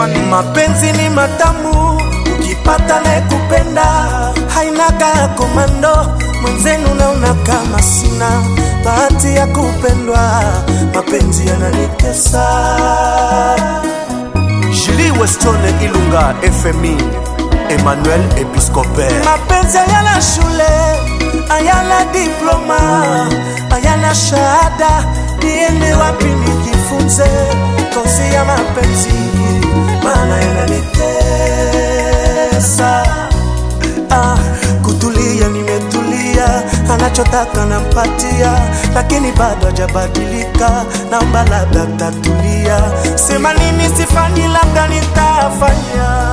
Tiffany. Mapenzi ni matamu, ukipata na kupenda, hainaga komando. Mwenzenu naona kama sina bahati ya kupendwa, mapenzi yananitesa. Julie Westone Ilunga FMI Emmanuel Episcope. Mapenzi hayana shule, hayana diploma, hayana shahada. Niende wapi nijifunze kozi ya mapenzi, maana yananitesa. Kutulia nimetulia, anachotaka nampatia, lakini bado hajabadilika, naomba labda tatulia. Sema nini sifanyi, labda nitafanya.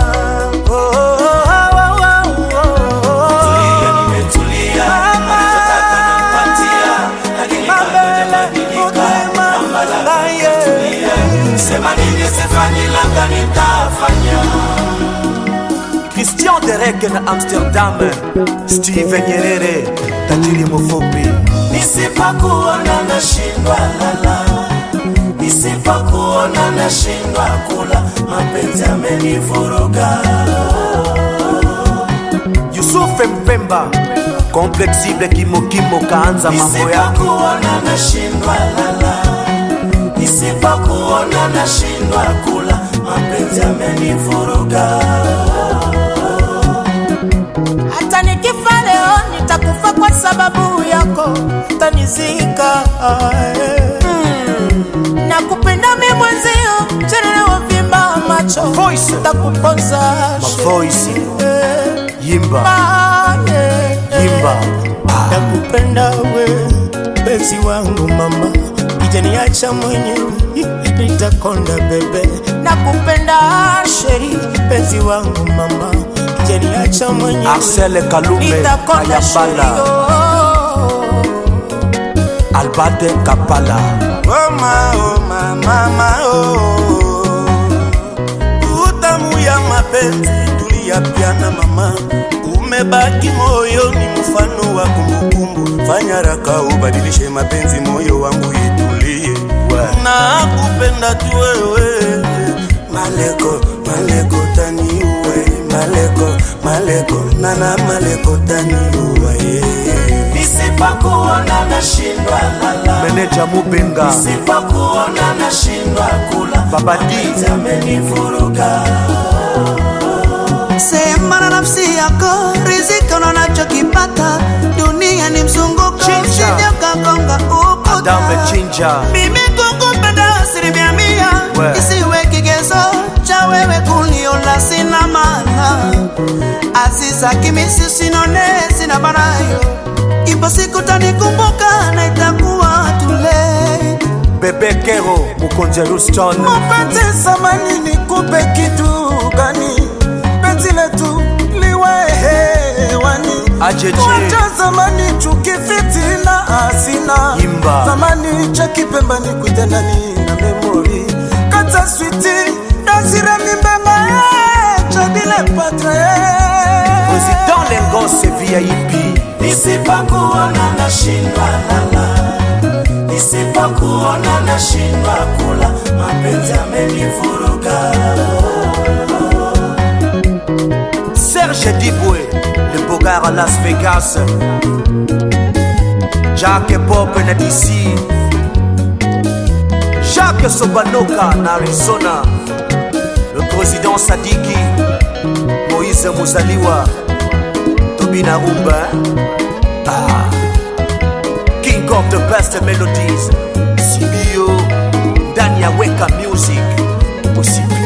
Kutulia nimetulia, anachotaka nampatia, lakini bado hajabadilika, naomba labda tatulia. Sema nini sifanyi, labda nitafanya. Christian Derek na Amsterdam, Steven Nyerere, tajiri mfupi. Nisipokuona nashindwa lala, nisipokuona nashindwa kula, mapenzi yamenivuruga. Yusuf Mpemba, Complexible Kimokimo kaanza mambo yake. Nisipokuona nashindwa lala, nisipokuona nashindwa kula, mapenzi yamenivuruga. Hata nikifa leo nitakufa kwa sababu yako, utanizika. Nakupenda mimi mwenzio, chenene wavimba macho, Voice nitakuponza Voice Yimba Yimba. nakupenda we penzi wangu mama, kijaniacha mwenyewe nitakonda bebe. Nakupenda sheri penzi wangu mama, kijaniacha mwenyewe Arcel Kalume Ayambala, Albade Kapala. Oh mama utamu ya mapenzi tuliyapiana mama, umebaki moyoni mfano wa kumbukumbu. Fanya raka ubadilishe mapenzi, moyo wangu itulie. Nakupenda tu wewe, maleko tani uwe, maleko nana maleko tani uwe. Nisipokuona nashindwa lala, Meneja Mubenga, nisipokuona nashindwa kula, Babadi amenivuruga. Sema na nafsi yako, riziki unachokipata, dunia ni mzunguko, usije ukagonga ukuta. Adame Chinja, Mimi kukupenda asilimia mia, isiwe kigezo cha wewe kuniona sina maana. Aziza kimisi sinone sina banayo, ipo siku tanikumbuka na itakuwa too late. Bebe Kero Mukonje Ruston. Mapenzi samani nikupe kitu gani? Penzi letu liwe hewani. Ajeje Wacha zamani chuki fitina asina. Yimba Zamani chaki pemba ni kuitendani na memory. Kata sweetie dasira mimbenga chabile patre. Président Lengose VIP. Nisipokuona nashindwa lala, nisipokuona nashindwa kula, mapenzi yamenivuruga. Serge Diboué, le Bogart à Las Vegas. Jacques Pop na DC. Jacques Sobanoka na Arizona. Le président Sadiki. Moïse Muzaliwa. Tobina Rumba. King of the best melodies. CBO. Dania Weka Music. Aussi